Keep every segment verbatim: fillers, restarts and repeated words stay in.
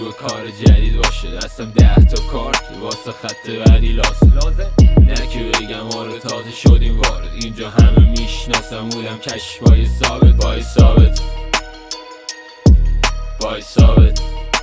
شروع کار جدید باشه، دستم ده تا کارت واسه خط بعدی لازم نه که بگم آره تازه شدیم وارد، اینجا همه میشناسم بودم کشفای ثابت. بای ثابت بای ثابت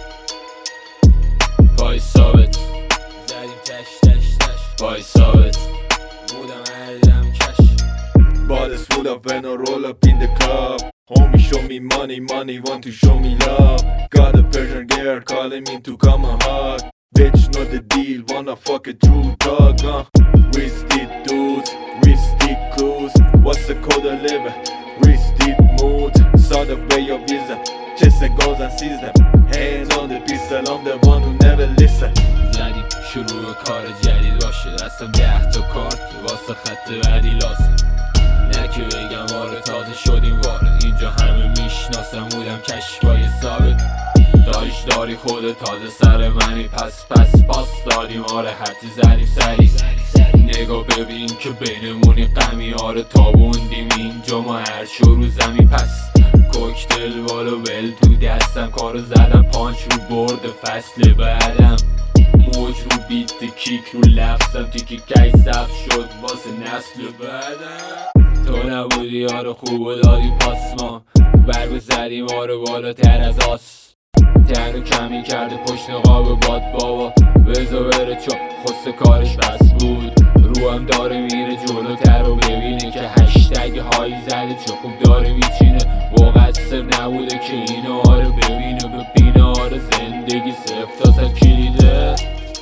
بای ثابت زدیم تش تش تش بای ثابت بودم هردم کش. Ballers full up when I roll up in the club. Homie show me money, money want to show me love. Got a Persian girl calling me to come and hug. Bitch know the deal, wanna fuck a true dog, uh. Wristed dudes, wristed clues. What's the code of living? Wristed mood. Saw the way of vision. Chase the goals and seize them. Hands on the pistol, I'm the one who never listen. زدیم شروع کار جدید باشه، دستم ده تا کارت واسه خط بعدی لازم نه که بگم آره تازه شدیم وارد، اینجا همه میشناسم بودم کشفای ثابت. داریش داری خودت تازه سر منی، پس پس پاس دادیم آره حتی زدیم سری. نگاه ببین که بینمونی غمی آره تابوندیم اینجا ما هر شو رو زمین. پس کوکتل بالو بل تو دستم کارو زدم، پانچ رو برد فصل بعدم، موج رو بیت کیک رو لفظم، تیکی کی سبز شد واسه نسل بعدم. تو نبودی یارو خوب و دادی پاس، ما برگ زدیم آره بالاتر از آس. تنو کمی کرده پشت قاب باد بابا بزا بره چون خسته کارش بس بود. رو هم داره میره جلوتر و ببینه که هشتگ هایی زده چه خوب داره میچینه. مقصر نبوده که اینو آره ببینه به بینه آره زندگی صفت تا صد کلیده.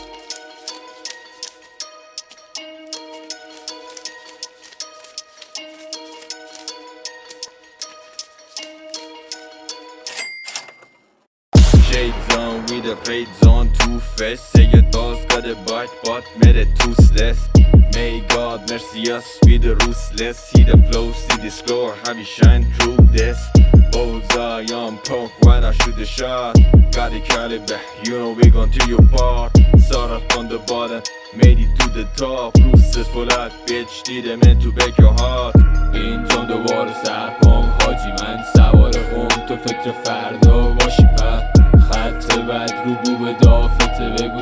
Shades on with the fades on too fast. Say your dog's got a bite but made it toothless. May God mercy us with the ruthless. See the flow, see the score, how we shine through this. Bullseye on punk when I shoot the shot. Got the caliber, you know we gon' do your part. Started from the bottom, made it to the top. Roosters for that bitch, didn't meant to break your heart. اینجا دوباره سرپام حاجی من سوار هم، تو فکر فردا باشی پر خط بعد رو بو به دافته بگو